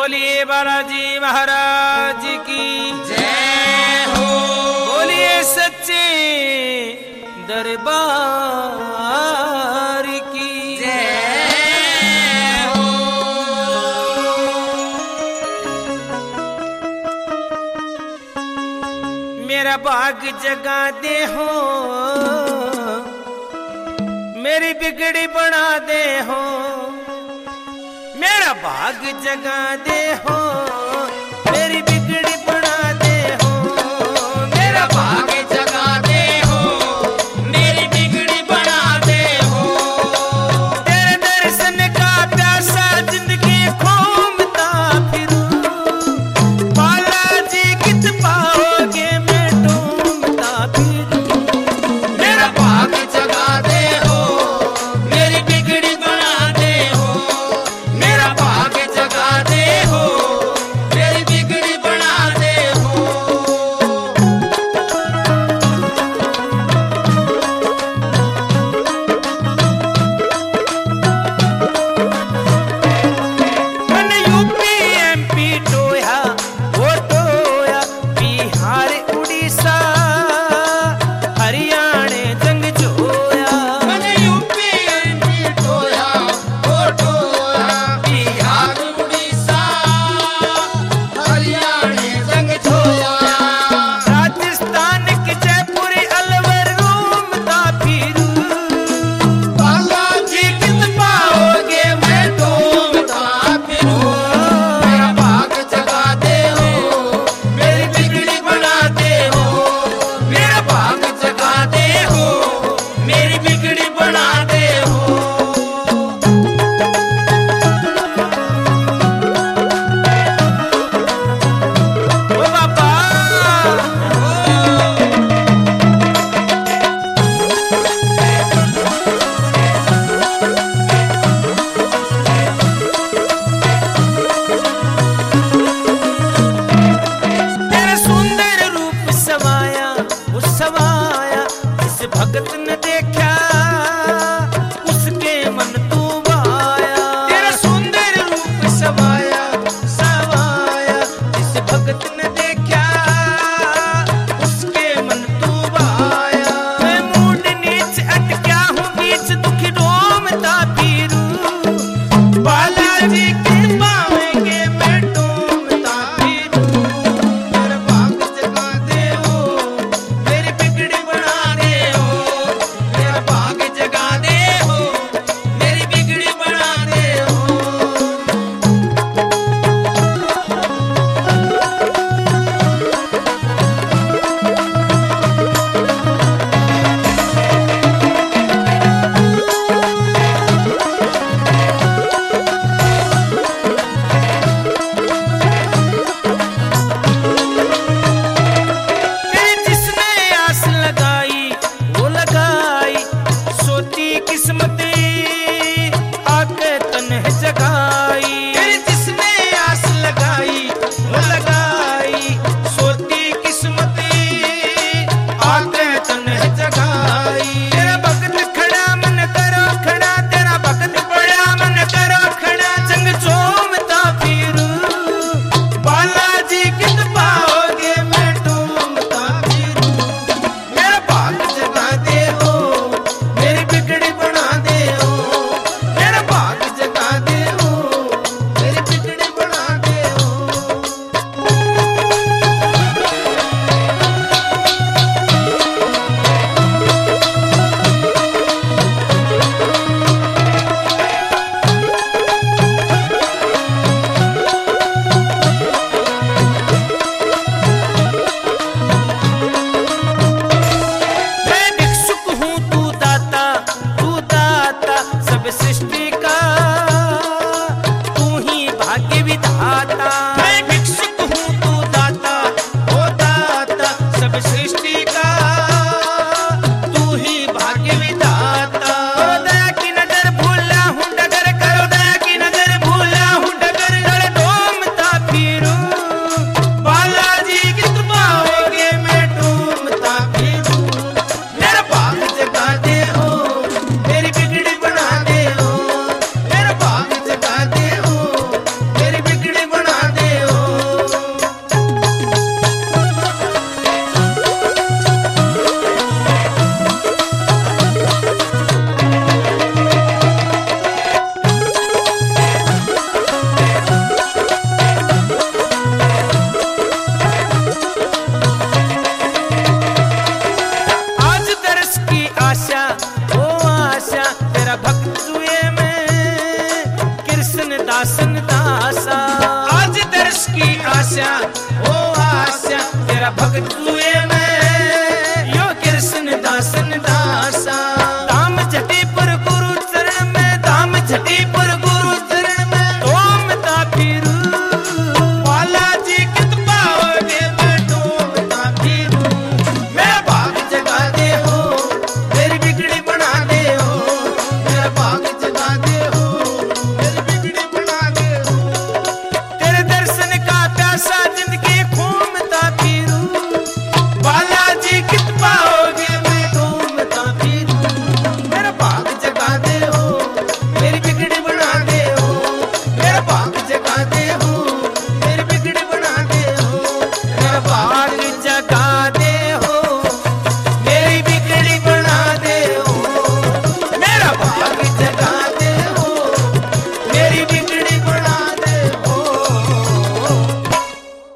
बोलिए बालाजी महाराज की जय हो। बोलिए सच्चे दरबार की जय हो। मेरा भाग जगा दे हो, मेरी बिगड़ी बना दे हो। मेरा भाग जगा दे हो, मेरी बिगड़ी बना दे हो। मेरा भाग जगा दे हो, मेरी बिगड़ी बना दे हो। तेरे दर्शन का प्यासा जिंदगी घूमता फिरूं, बालाजी कित पाओगे मैं ढूंढता फिरूं। मेरा भाग जगा दे हो, मेरी बिगड़ी बना दे हो। मेरा भाग जगा दे हो, मेरी बिगड़ी बना संगदासा। आज दर्श की आशा, ओ आशा तेरा भक्त हुए